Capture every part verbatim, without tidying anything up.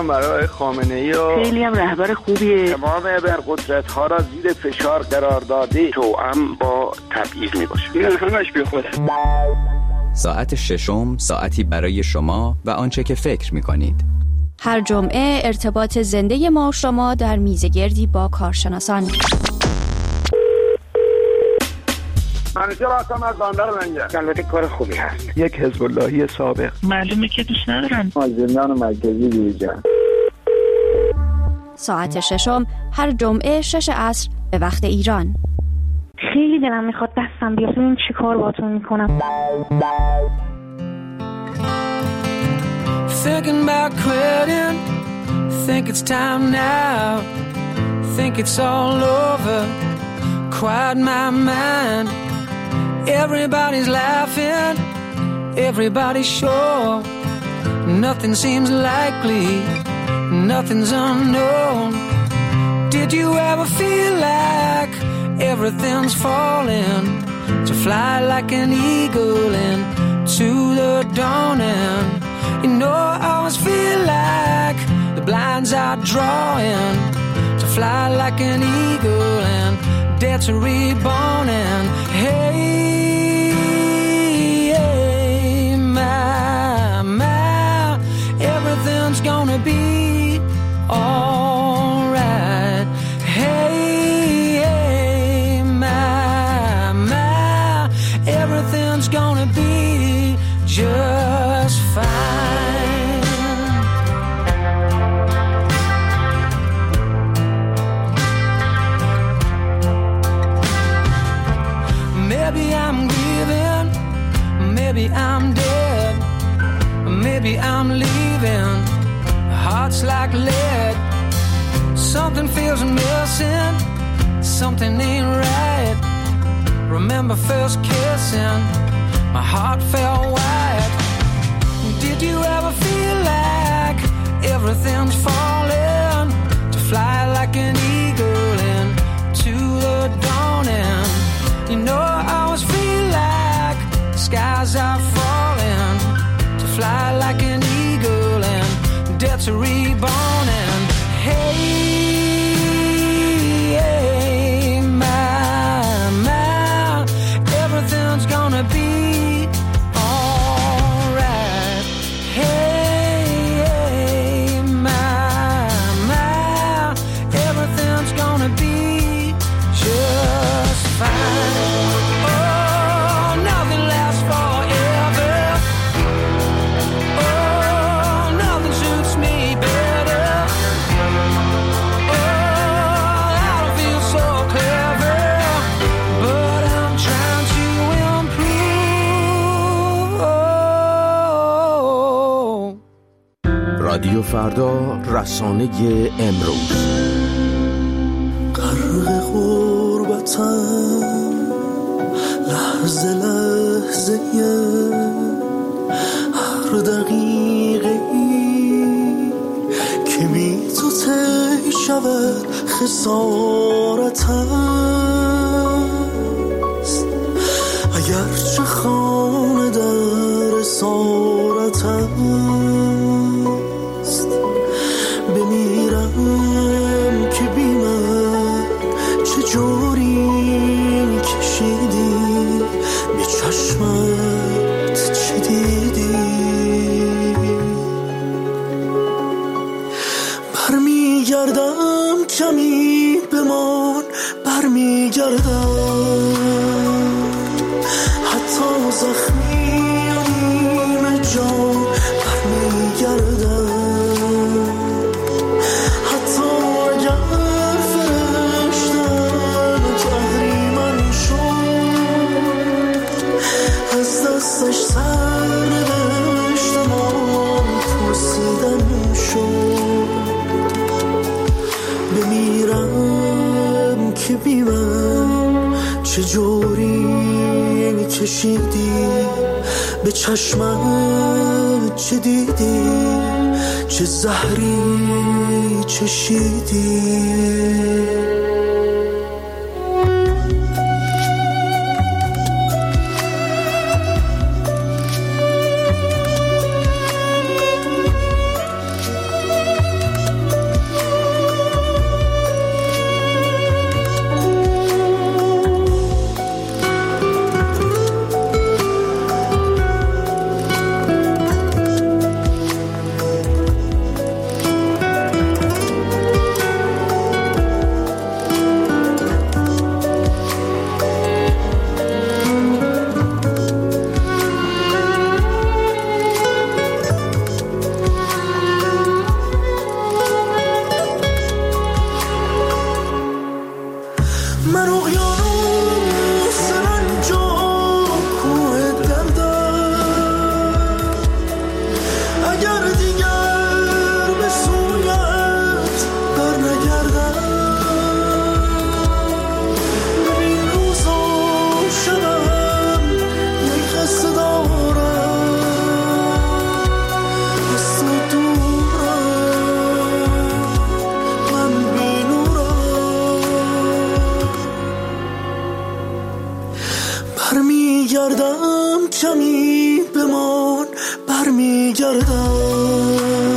میکنم برای خامنه‌ای و خیلی هم رهبر خوبیه. تمام ابرقدرت ها را زیر فشار قرار داده، توأم با تبعیض میباشه. این همش بی خوده. ساعت ششم، ساعتی برای شما و آنچه که فکر میکنید. هر جمعه ارتباط زنده ما و شما در میزگردی با کارشناسان. منیجر هستم از بندر منجر. البته کار خوبی هست. یک حزب اللهی سابق. معلومه که دوست ندارن. از زندان مرکزی بیرون. ساعت ششم هر جمعه شش عصر به وقت ایران. خیلی دلم میخواد دستم بیاد ببین چی کار باهاتون میکنم. Thinking about quitting, think it's time now, think it's all over, quiet my mind. Everybody's laughing, everybody's sure, nothing seems likely, nothing's unknown. Did you ever feel like everything's falling, to fly like an eagle into the dawning? You know I always feel like the blinds are drawing, to fly like an eagle and dare to reborn. And hey, hey, my, my, everything's gonna be alright. Hey, hey, my, my, everything's gonna be just fine. Maybe I'm grieving, maybe I'm dead, maybe I'm leaving, heart's like lead. Something feels missing, something ain't right. Remember first kissing, my heart felt wide. Did you ever feel like everything's falling, to fly like an eagle into the dawning? You know I always feel like the skies are falling, to fly like an eagle and dare to reborn. And hey, hey, my, my, everything's gonna be alright. Hey, hey, my, my, everything's gonna be just fine. رادیو فردا، رسانه امروز. غرق غربتم لحظه لحظه هر دقیقه ای که بی تو تی شود خسارت است. اگرچه خانه در اسارت است، بمیرم که بی من چجوری کشیدی، به چشمت چی دیدی. برمیگردم کمی بمان، برمیگردم حتی زخمی و نیمه جان، برمیگردم دستش سر نوشتم آن پرسیدن شد. بمیرم که بی من چجوری کشیدی، به چشمت چه دیدی، چه زهری چشیدی. برمیگردم کمی بمان، برمیگردم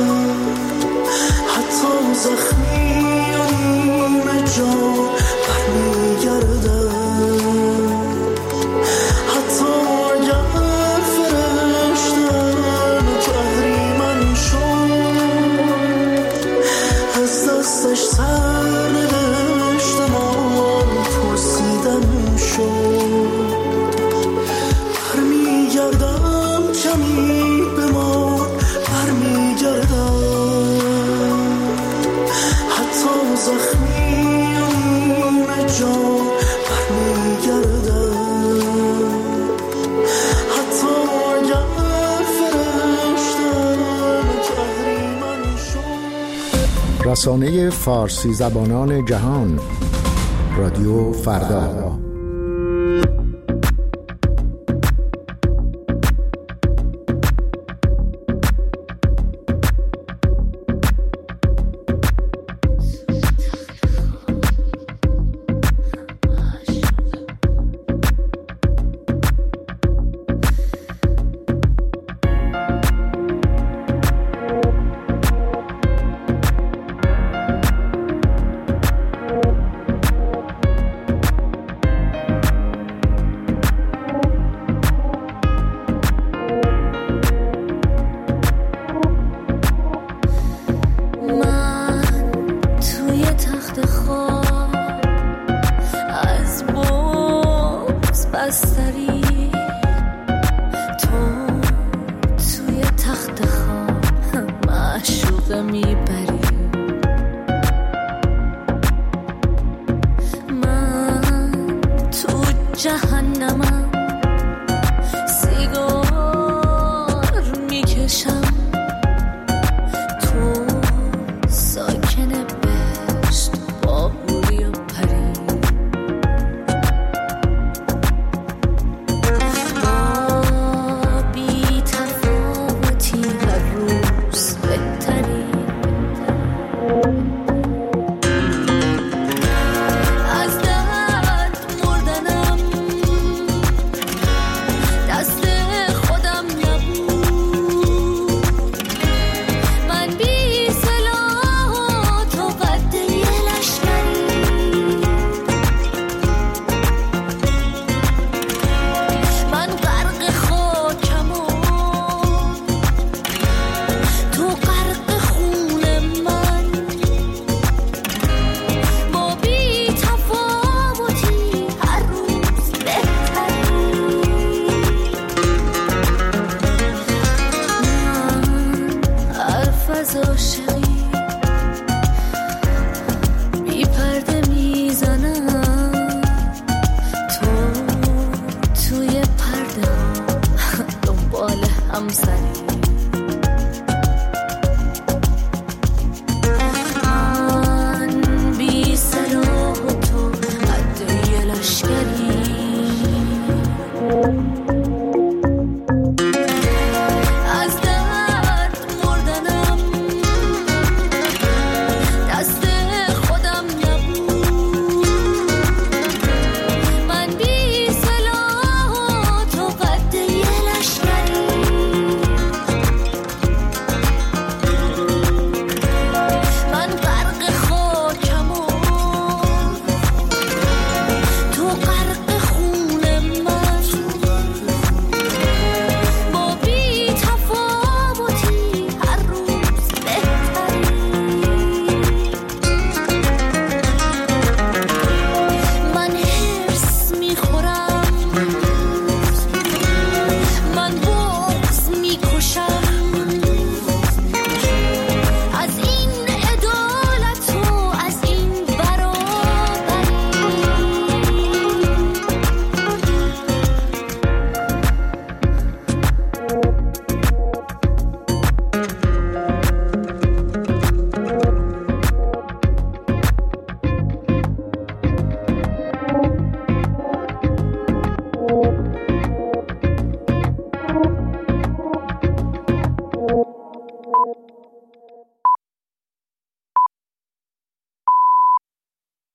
حتی زخمی و نیمه جان، برمیگردم حتی اگر فرشتن تو اهریمن شد، از دستش سر نوشتم آن پرسیدن شد. برمیگردم کمی بمان، برمیگردم حتی زخمی و نیمه جان، برمیگردم حتی اگر فرشتن تو اهریمن شد. رسانه فارسی زبانان جهان، رادیو فردا.